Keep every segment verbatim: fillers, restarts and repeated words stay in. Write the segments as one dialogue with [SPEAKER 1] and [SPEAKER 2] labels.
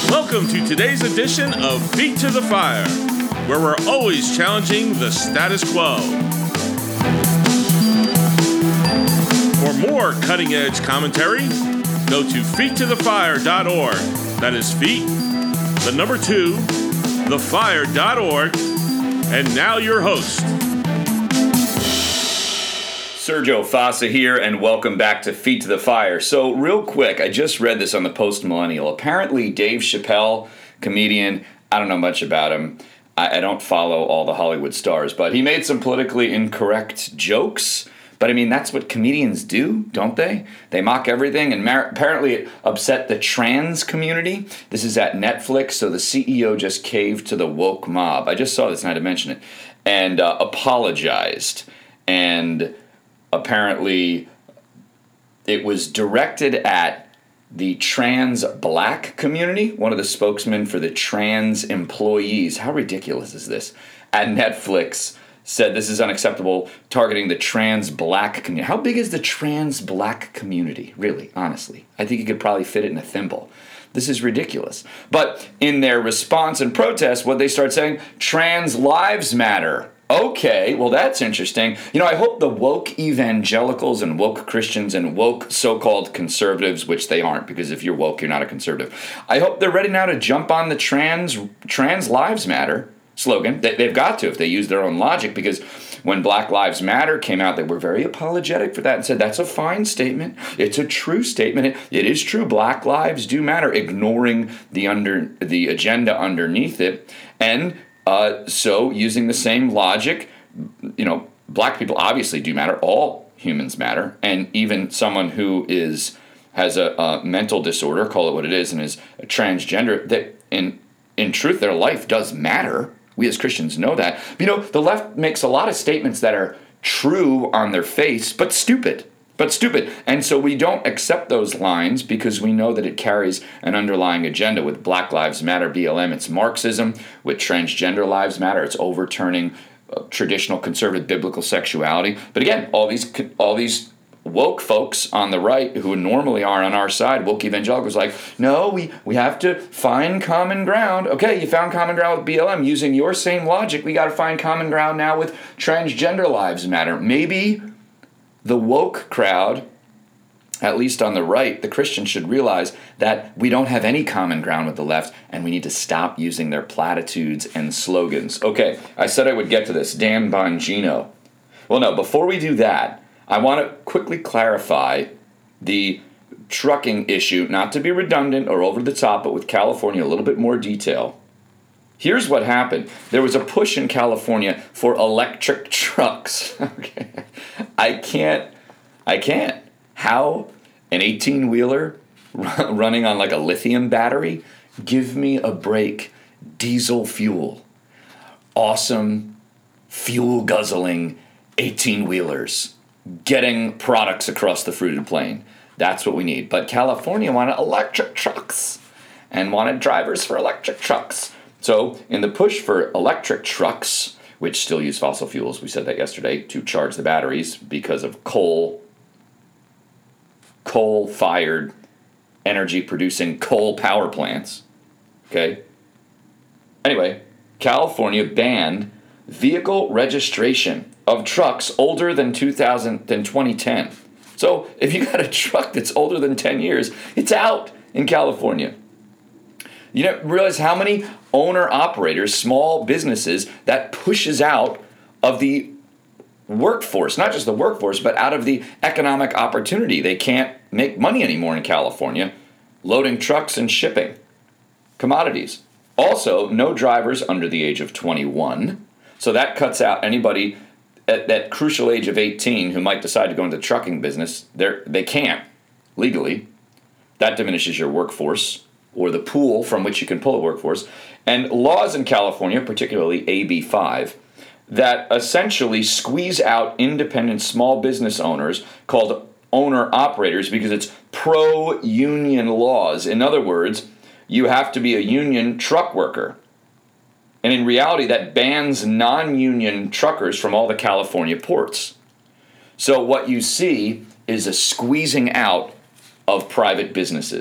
[SPEAKER 1] Welcome to today's edition of Feet to the Fire, where we're always challenging the status quo. For more cutting-edge commentary, go to feet to the fire dot org. That is feet, the number two, the fire dot org. And now your host.
[SPEAKER 2] Sergio Fossa here, and welcome back to Feet to the Fire. So real quick, I just read this on the Post Millennial. Apparently Dave Chappelle, comedian, I don't know much about him. I, I don't follow all the Hollywood stars, but he made some politically incorrect jokes. But I mean, that's what comedians do, don't they? They mock everything, and mar- apparently it upset the trans community. This is at Netflix, so the C E O just caved to the woke mob. I just saw this and I had to mention it. And uh, apologized. And apparently it was directed at the trans black community, one of the spokesmen for the trans employees. How ridiculous is this? At Netflix said this is unacceptable, targeting the trans black community. How big is the trans black community, really, honestly? I think you could probably fit it in a thimble. This is ridiculous. But in their response and protest, what they start saying, trans lives matter. Okay, well, that's interesting. You know, I hope the woke evangelicals and woke Christians and woke so-called conservatives, which they aren't, because if you're woke, you're not a conservative. I hope they're ready now to jump on the trans trans lives matter slogan. They, they've got to if they use their own logic, because when Black Lives Matter came out, they were very apologetic for that and said, that's a fine statement. It's a true statement. It, it is true. Black lives do matter, ignoring the under the agenda underneath it. And Uh, so using the same logic, you know, black people obviously do matter. All humans matter. And even someone who is has a, a mental disorder, call it what it is, and is a transgender, that in in truth, their life does matter. We as Christians know that. But, you know, the left makes a lot of statements that are true on their face, but stupid. But stupid. And so we don't accept those lines because we know that it carries an underlying agenda. With Black Lives Matter, B L M, it's Marxism. With Transgender Lives Matter, it's overturning uh, traditional conservative biblical sexuality. But again, all these all these woke folks on the right who normally are on our side, woke evangelicals, like, no, we, we have to find common ground. Okay, you found common ground with B L M. Using your same logic, we got to find common ground now with Transgender Lives Matter. Maybe the woke crowd, at least on the right, the Christians should realize that we don't have any common ground with the left, and we need to stop using their platitudes and slogans. Okay, I said I would get to this. Dan Bongino. Well, no, before we do that, I want to quickly clarify the trucking issue, not to be redundant or over the top, but with California, a little bit more detail. Here's what happened. There was a push in California for electric trucks. Okay. I can't, I can't. How an eighteen-wheeler running on like a lithium battery? Give me a break. Diesel fuel. Awesome, fuel-guzzling eighteen-wheelers getting products across the fruited plain. That's what we need. But California wanted electric trucks and wanted drivers for electric trucks. So in the push for electric trucks, which still use fossil fuels, we said that yesterday, to charge the batteries because of coal, coal-fired, energy-producing coal power plants. Okay? Anyway, California banned vehicle registration of trucks older than two thousand than twenty ten. So if you got a truck that's older than ten years, it's out in California. You don't realize how many owner-operators, small businesses, that pushes out of the workforce, not just the workforce, but out of the economic opportunity. They can't make money anymore in California loading trucks and shipping commodities. Also, no drivers under the age of twenty-one. So that cuts out anybody at that crucial age of eighteen who might decide to go into the trucking business. They're, they can't legally. That diminishes your workforce, or the pool from which you can pull a workforce. And laws in California, particularly A B five, that essentially squeeze out independent small business owners called owner-operators because it's pro-union laws. In other words, you have to be a union truck worker. And in reality, that bans non-union truckers from all the California ports. So what you see is a squeezing out of private businesses.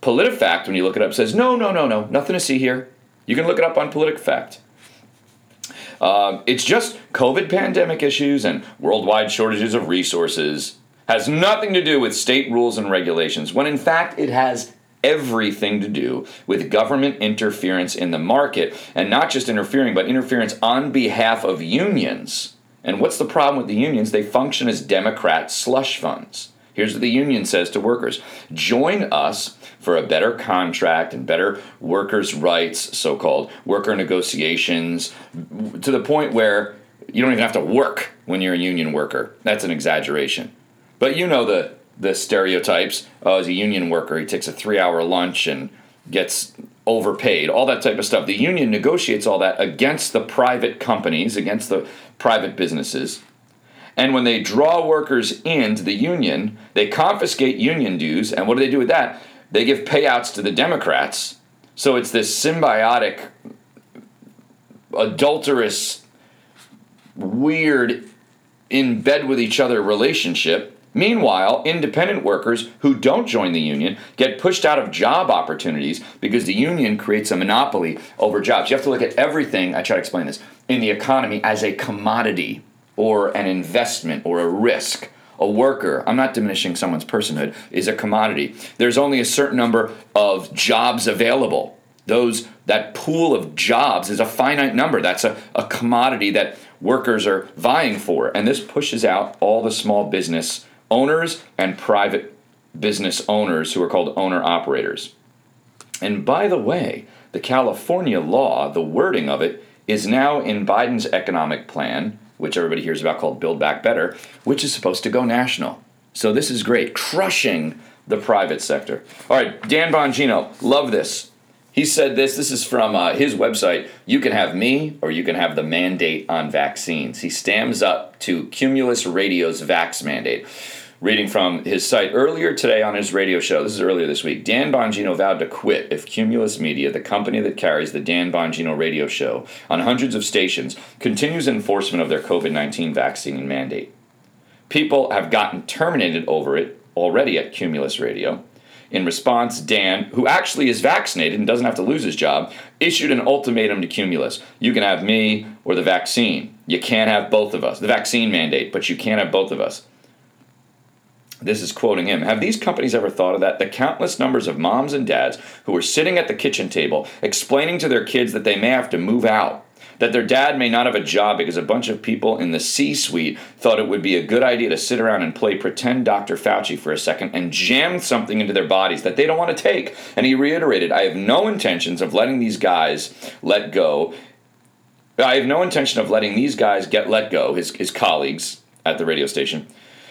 [SPEAKER 2] PolitiFact, when you look it up, says, no, no, no, no, nothing to see here. You can look it up on PolitiFact. Uh, it's just COVID pandemic issues and worldwide shortages of resources. Has nothing to do with state rules and regulations, when in fact it has everything to do with government interference in the market, and not just interfering, but interference on behalf of unions. And what's the problem with the unions? They function as Democrat slush funds. Here's what the union says to workers. Join us for a better contract and better workers' rights, so-called worker negotiations, to the point where you don't even have to work when you're a union worker. That's an exaggeration. But you know the, the stereotypes. Oh, as a union worker, he takes a three-hour lunch and gets overpaid, all that type of stuff. The union negotiates all that against the private companies, against the private businesses. And when they draw workers into the union, they confiscate union dues. And what do they do with that? They give payouts to the Democrats. So it's this symbiotic, adulterous, weird, in bed with each other relationship. Meanwhile, independent workers who don't join the union get pushed out of job opportunities because the union creates a monopoly over jobs. You have to look at everything, I try to explain this, in the economy as a commodity or an investment or a risk. A worker, I'm not diminishing someone's personhood, is a commodity. There's only a certain number of jobs available. Those that pool of jobs is a finite number. That's a, a commodity that workers are vying for. And this pushes out all the small business owners and private business owners who are called owner-operators. And by the way, the California law, the wording of it, is now in Biden's economic plan, which everybody hears about, called Build Back Better, which is supposed to go national. So this is great, crushing the private sector. All right, Dan Bongino, love this. He said this, this is from uh, his website, you can have me or you can have the mandate on vaccines. He stands up to Cumulus Radio's Vax mandate. Reading from his site earlier today on his radio show, this is earlier this week, Dan Bongino vowed to quit if Cumulus Media, the company that carries the Dan Bongino radio show on hundreds of stations, continues enforcement of their COVID nineteen vaccine mandate. People have gotten terminated over it already at Cumulus Radio. In response, Dan, who actually is vaccinated and doesn't have to lose his job, issued an ultimatum to Cumulus. You can have me or the vaccine. You can't have both of us. The vaccine mandate, but you can't have both of us. This is quoting him. Have these companies ever thought of that? The countless numbers of moms and dads who are sitting at the kitchen table explaining to their kids that they may have to move out, that their dad may not have a job because a bunch of people in the C-suite thought it would be a good idea to sit around and play pretend Doctor Fauci for a second and jam something into their bodies that they don't want to take. And he reiterated, I have no intentions of letting these guys let go. I have no intention of letting these guys get let go, his, his colleagues at the radio station.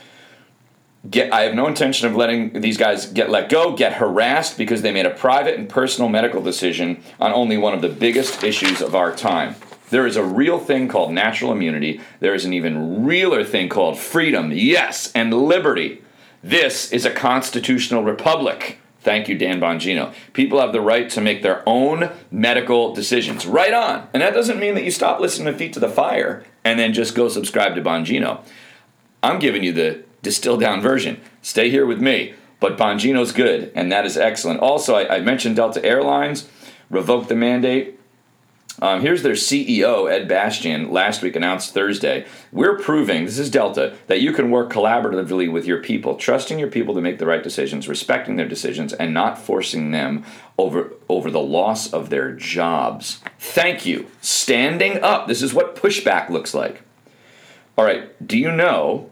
[SPEAKER 2] Get, I have no intention of letting these guys get let go, get harassed because they made a private and personal medical decision on only one of the biggest issues of our time. There is a real thing called natural immunity. There is an even realer thing called freedom, yes, and liberty. This is a constitutional republic. Thank you, Dan Bongino. People have the right to make their own medical decisions. Right on. And that doesn't mean that you stop listening to Feet to the Fire and then just go subscribe to Bongino. I'm giving you the distilled down version. Stay here with me. But Bongino's good, and that is excellent. Also, I, I mentioned Delta Airlines revoked the mandate. Um, here's their C E O, Ed Bastian, last week announced Thursday. We're proving, this is Delta, that you can work collaboratively with your people, trusting your people to make the right decisions, respecting their decisions, and not forcing them over, over the loss of their jobs. Thank you. Standing up. This is what pushback looks like. All right, do you know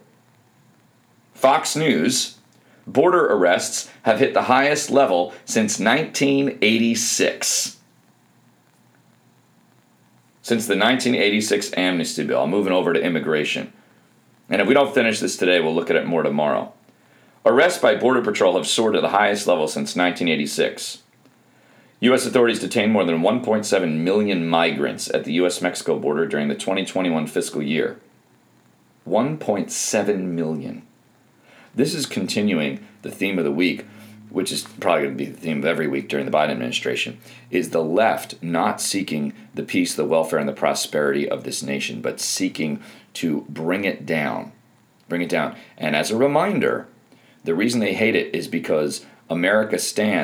[SPEAKER 2] Fox News, border arrests have hit the highest level since nineteen eighty-six. Since the nineteen eighty-six amnesty bill. I'm moving over to immigration. And if we don't finish this today, we'll look at it more tomorrow. Arrests by Border Patrol have soared to the highest level since nineteen eighty-six. U S authorities detained more than one point seven million migrants at the U S Mexico border during the twenty twenty-one fiscal year. one point seven million. This is continuing the theme of the week, which is probably going to be the theme of every week during the Biden administration, is the left not seeking the peace, the welfare, and the prosperity of this nation, but seeking to bring it down. Bring it down. And as a reminder, the reason they hate it is because America stands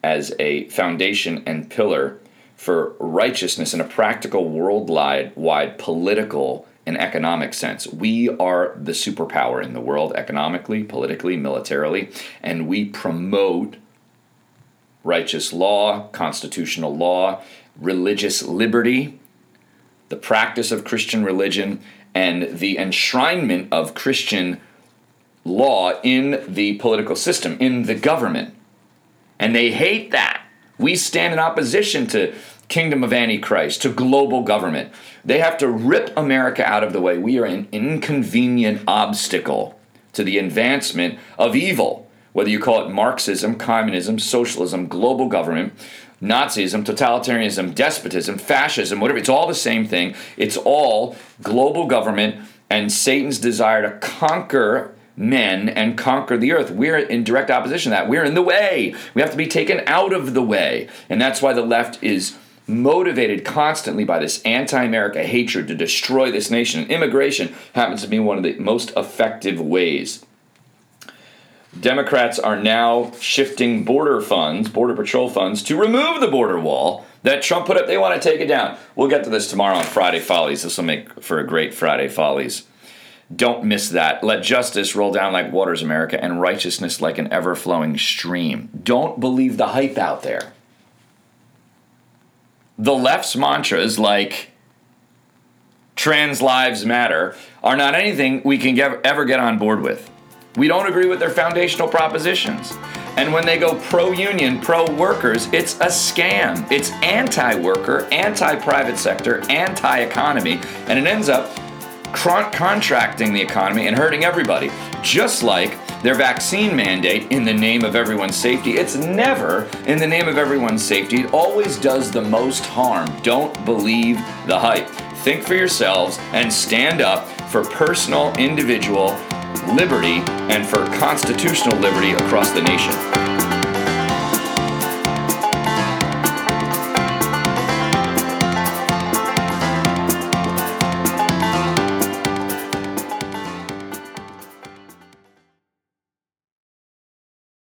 [SPEAKER 2] as a foundation and pillar for righteousness in a practical, worldwide, political, and economic sense. We are the superpower in the world, economically, politically, militarily, and we promote righteous law, constitutional law, religious liberty, the practice of Christian religion, and the enshrinement of Christian law in the political system, in the government. And they hate that. We stand in opposition to kingdom of Antichrist, to global government. They have to rip America out of the way. We are an inconvenient obstacle to the advancement of evil, whether you call it Marxism, communism, socialism, global government, Nazism, totalitarianism, despotism, fascism, whatever. It's all the same thing. It's all global government and Satan's desire to conquer men and conquer the earth. We're in direct opposition to that. We're in the way. We have to be taken out of the way. And that's why the left is motivated constantly by this anti-America hatred to destroy this nation. And immigration happens to be one of the most effective ways. Democrats are now shifting border funds, border patrol funds, to remove the border wall that Trump put up. They want to take it down. We'll get to this tomorrow on Friday Follies. This will make for a great Friday Follies. Don't miss that. Let justice roll down like waters, America, and righteousness like an ever-flowing stream. Don't believe the hype out there. The left's mantras like trans lives matter are not anything we can get, ever get on board with. We don't agree with their foundational propositions. And when they go pro-union, pro-workers, it's a scam. It's anti-worker, anti-private sector, anti-economy, and it ends up Con- contracting the economy and hurting everybody. Just like their vaccine mandate in the name of everyone's safety. It's never in the name of everyone's safety. It always does the most harm. Don't believe the hype. Think for yourselves and stand up for personal, individual liberty and for constitutional liberty across the nation.